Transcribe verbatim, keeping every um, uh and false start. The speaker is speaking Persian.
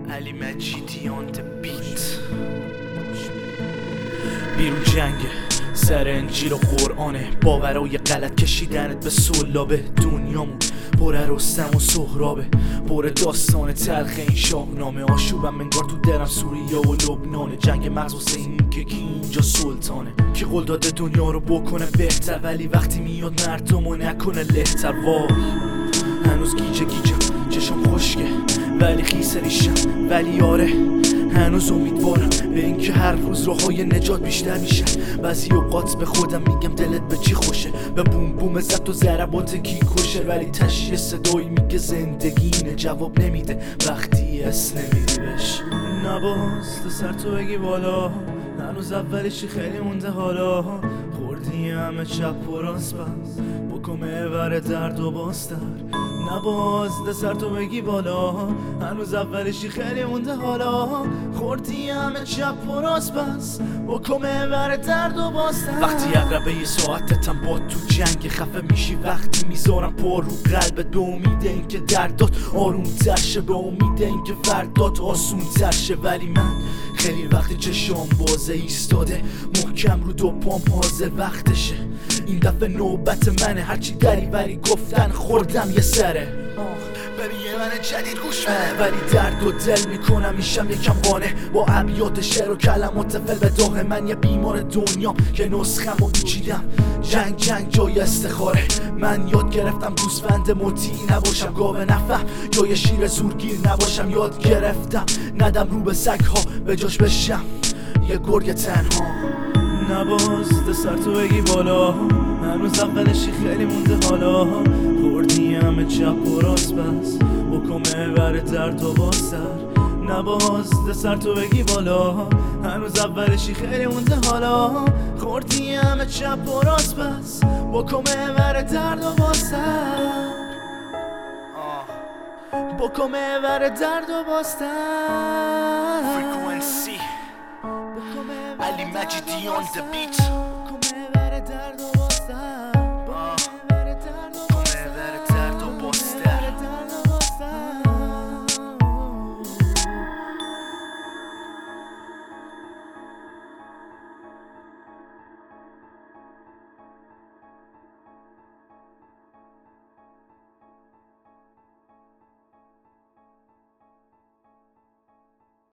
علی مجیدی on the beat. بیرون جنگه سر انجیل و قرآنه، باورای غلط کشیدنت به سلابه. دنیامون پر رستم و سهرابه، پر داستان تلخ این شاهنامه. آشوبم منگار تو درم سوریه و لبنانه. جنگ مغز واسه این که کی اینجا سلطانه، کی قول داده دنیا رو بکنه بهتر، ولی وقتی میاد مردمو نکنه لهتر. وای هنوز گیجه گیجم، چشم خشکه ولی خیسه ریشم، ولی آره هنوز امیدوارم به اینکه هر روز راههای نجات بیشتر میشه. بعضی اوقات به خودم میگم دلت به چی خوشه، به بوم بوم زد و ضربات کی کشه، ولی تشیه صدایی میگه زندگی اینه. جواب نمیده وقتی اس نمیدی بهش. نباز سر تو بگی بالا، هنوز اولشی خیلی مونده حالا. خوردی همه چپ و راست بس بکمه ور درد و باستر. نباز سر تو بگی بالا، هنوز اولشی خیلی مونده حالا. خوردی همه چپ و راست بس بکمه ور درد و باستر. وقتی اقربه یه ساعتتم با تو جنگ خفه میشی، وقتی میذارم پر رو قلبت به امید اینکه دردات آروم تر شه، به امید اینکه فردات آسون تر شه. ولی من خیلی وقتی چشام بازه ایستاده، محکم رو دو پام حاضر وقتشه. این دفعه نوبت منه، هرچی دری ولی گفتن خوردم یه سره. ببین یه من جدید گوش بده، ولی درد و دل میکنم میشم یکم قانه با ابیات شعر و کلمات فل به داغ. من یه بیمار دنیام که نسخم و پیچیدم، جنگ جنگ جای استخاره. من یاد گرفتم گوسفند مطیع نباشم، گاو نفهم یا یه شیر زورگیر نباشم. یاد گرفتم ندم رو به سگ ها، به جاش بشم یه گرگ تنها. نباز سر تو بگی بالا، هنوز اولشی خیلی مونده حالا. خوردی همه چپ و راست بس بکمه ور درد و باستر. نباز سر تو بگی بالا، هنوز اولشی خیلی مونده حالا. خوردی همه چپ و راست بس بکمه ور درد و باستر. بکمه ور درد و باستر. Frequency علی مجیدی on the beat.